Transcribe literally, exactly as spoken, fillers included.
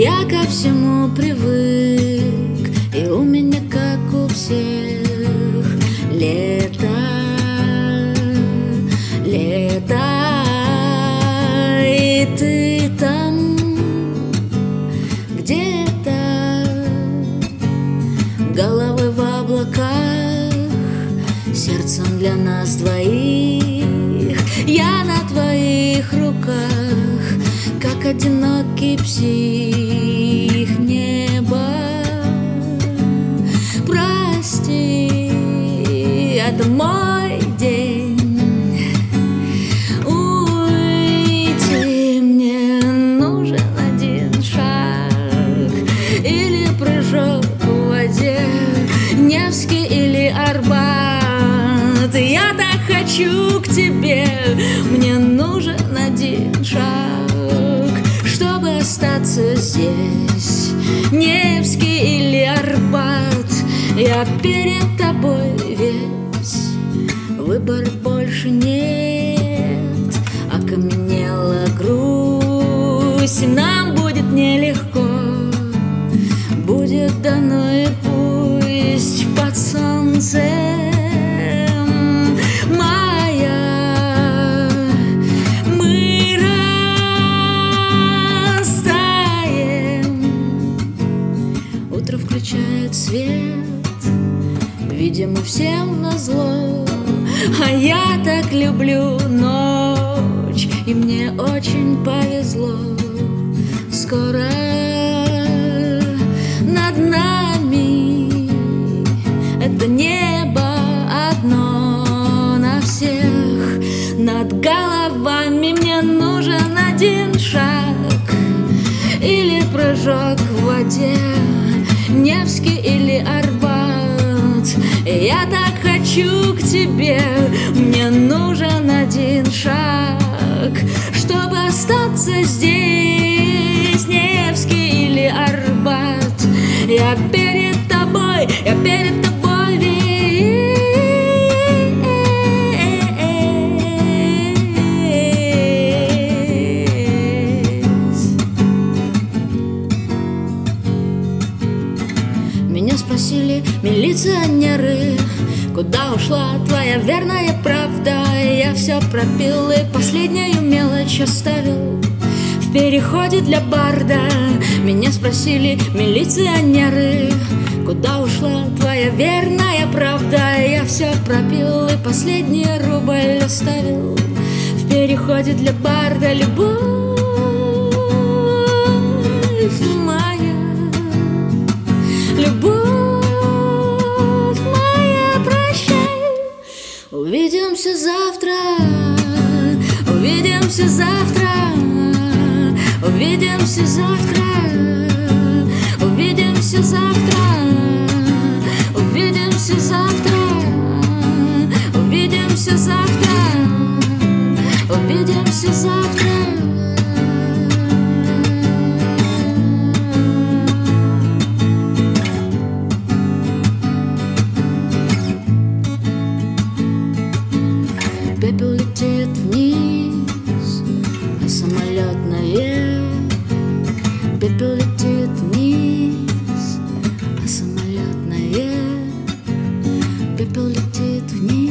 Я ко всему привык, и у меня, как у всех, лето, лето. И ты там где-то, головой в облаках, сердцем для нас двоих. Я на твоих руках, как одинокий псих. Небо, прости, это мой день. Уйти мне нужен один шаг или прыжок в воде, Невский или Арбат. Я так хочу к тебе, мне нужен один шаг, чтобы остаться здесь. Невский или Арбат, я перед тобой весь, выбор больше нет. Окаменела грусть, нам будет нелегко, будет дано и пусть под солнцем. Включает свет, видимо, всем назло. А я так люблю ночь, и мне очень повезло. Скоро над нами это небо одно на всех. Над головами мне нужен один шаг или прыжок в воде, Невский или Арбат. Я так хочу к тебе, мне нужен один шаг, чтобы остаться здесь. Невский или Арбат, я перед тобой, я перед тобой весь. Меня спросили милиционеры, куда ушла твоя верная правда. Я все пропил и последнюю мелочь оставил в переходе для барда. Меня спросили милиционеры, куда ушла твоя верная правда. Я все пропил и последний рубль оставил в переходе для барда. Любовь моя, любовь моя, прощай. Увидимся завтра, увидимся завтра, увидимся завтра, увидимся завтра, увидимся завтра, увидимся завтра, увидимся завтра. Пепел летит вниз, а самолет наверх. Пепел летит вниз, а самолет наверх. Пепел летит вниз.